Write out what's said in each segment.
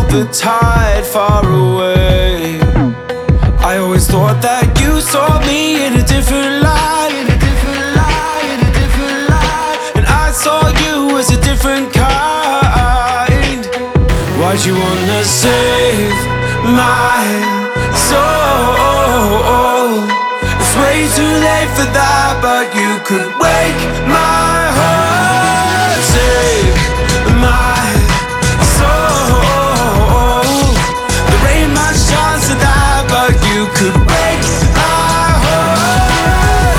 the tide far away. I always thought that you saw me in a different light, in a different light, in a different light. And I saw you as a different kind. Why'd you wanna save my soul? It's way too late for that, but you could wake my heart. Save my soul. There ain't much chance of that, but you could wake my heart.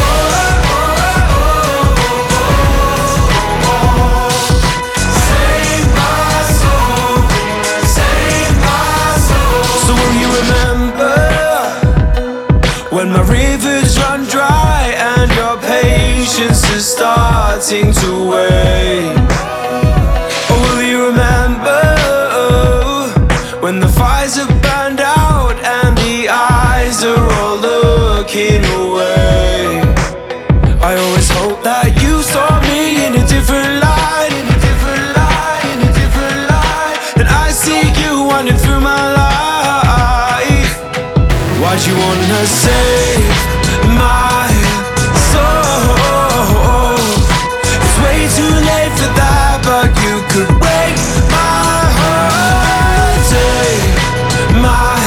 Save my soul. Save my soul. So will you remember when my rivers run dry and your patience is starting to wane? Or will you remember when the fires have burned out and the eyes are all looking away? I always hope that you saw me in a different light, in a different light, in a different light. And I see you running through my life. Why'd you wanna save my soul? It's way too late for that, but you could wake my heart. Save my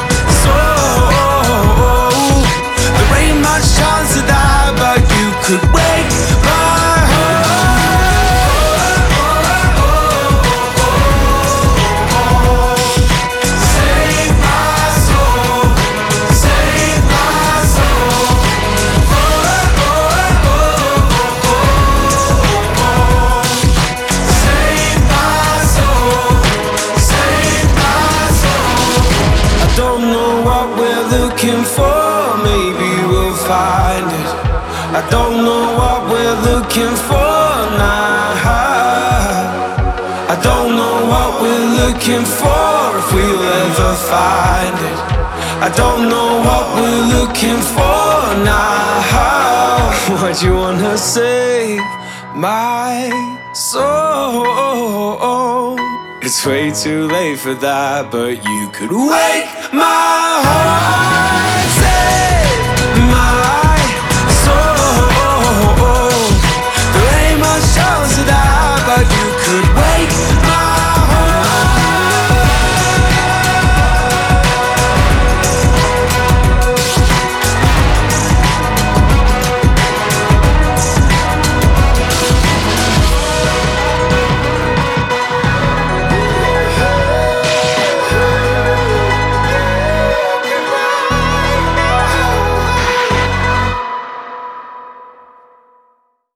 soul. There ain't much chance of that, but you could wake my heart. Save my soul. Save my soul. Save my soul. Save my soul. I don't know what we're looking for, maybe we'll find it. I don't know what we're looking for now. I don't know what we're looking for, if we'll ever find it. I don't know what we're looking for now. Why'd you wanna save my soul? It's way too late for that, but you could wake my heart.